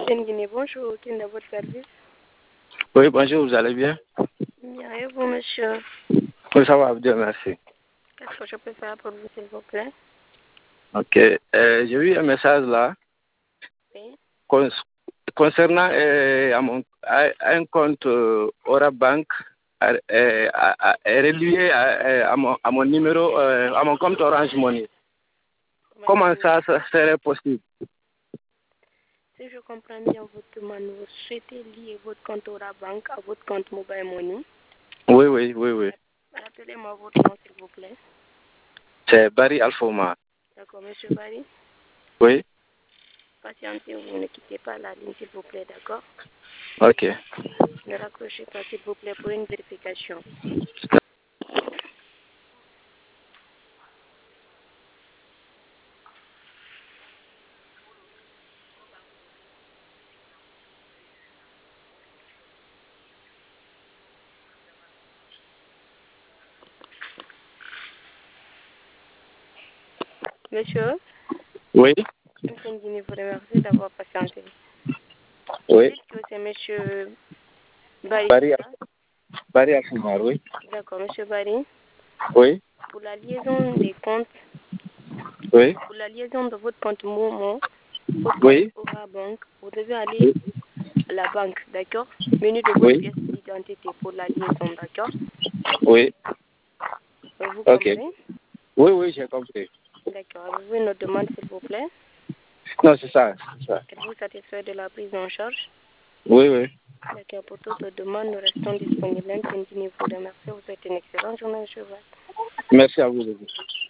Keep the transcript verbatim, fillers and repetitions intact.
Guinée, bonjour, qui est dans votre service? Oui, bonjour, vous allez bien? Bien, et vous, monsieur? Oui, ça va, bien, merci. Qu'est-ce que je peux faire pour vous, s'il vous plaît? Ok, euh, j'ai eu un message là Oui. con- concernant euh, à mon, à- un compte euh, Aura Bank euh, euh, à- à- est relié à, à mon, à mon numéro, euh, à mon compte Orange Money. Comment ça, ça serait possible? Si je comprends bien votre demande, vous souhaitez lier votre compte Aura Bank à votre compte Mobile Money. Oui, oui, oui, oui. Rappelez-moi votre nom, s'il vous plaît. C'est Barry Alfoma. D'accord, monsieur Barry. Oui. Patientez, vous ne quittez pas la ligne, s'il vous plaît, d'accord? Ok. Ne raccrochez pas, s'il vous plaît, pour une vérification. Monsieur, Oui. monsieur Guinée vous remercie d'avoir patienté. Oui. Dites que c'est monsieur Barry. Barry, Barry Alfoma, oui. D'accord, monsieur Barry. Oui. Pour la liaison des comptes, Oui. pour la liaison de votre compte Momo, votre Oui. compte Aura Bank, vous devez aller à la banque, d'accord? Menu de votre Oui. pièce d'identité pour la liaison, d'accord? Oui. Vous Ok. comprenez? Oui, oui, j'ai compris. D'accord. Avez-vous une autre demande, s'il vous plaît? Non, c'est ça, c'est ça. Êtes-vous satisfait de la prise en charge? Oui, oui. D'accord. Pour toute demande, nous restons disponibles. Intendez vous remercier. Vous souhaitez une excellente journée, monsieur. Merci à vous.